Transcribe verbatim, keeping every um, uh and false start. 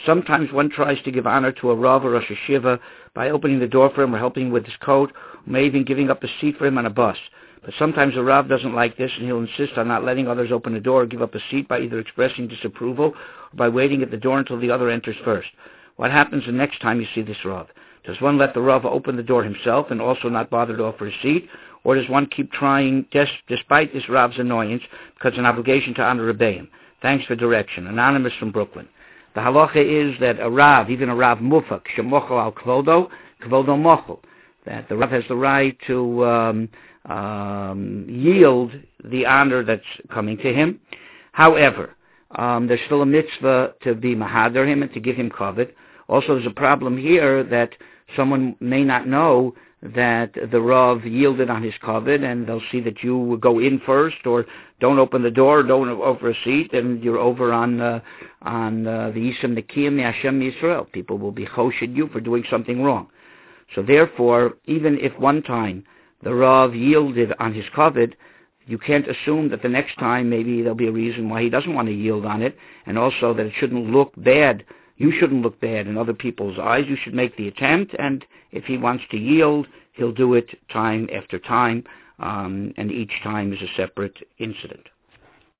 Sometimes one tries to give honor to a Rav or Rosh Hashiva by opening the door for him or helping him with his coat, or maybe even giving up a seat for him on a bus. But sometimes a Rav doesn't like this, and he'll insist on not letting others open the door or give up a seat by either expressing disapproval or by waiting at the door until the other enters first. What happens the next time you see this Rav? Does one let the Rav open the door himself and also not bother to offer a seat? Or does one keep trying des- despite this Rav's annoyance because it's an obligation to honor Rebbeim? Thanks for direction. Anonymous from Brooklyn. The halacha is that a Rav, even a Rav Mufak, shemochel al kvodo, kvodo mochel, that the Rav has the right to um, um, yield the honor that's coming to him. However, um, there's still a mitzvah to be mahader him and to give him kavod. Also, there's a problem here that someone may not know that the Rav yielded on his kavod, and they'll see that you go in first, or don't open the door, don't offer a seat, and you're over on uh, on uh, the Yisam Nekiyim Hashem Yisrael. People will be choshed you for doing something wrong. So therefore, even if one time the Rav yielded on his kavod, you can't assume that the next time maybe there'll be a reason why he doesn't want to yield on it, and also that it shouldn't look bad. You shouldn't look bad in other people's eyes. You should make the attempt, and if he wants to yield, he'll do it time after time, um, and each time is a separate incident.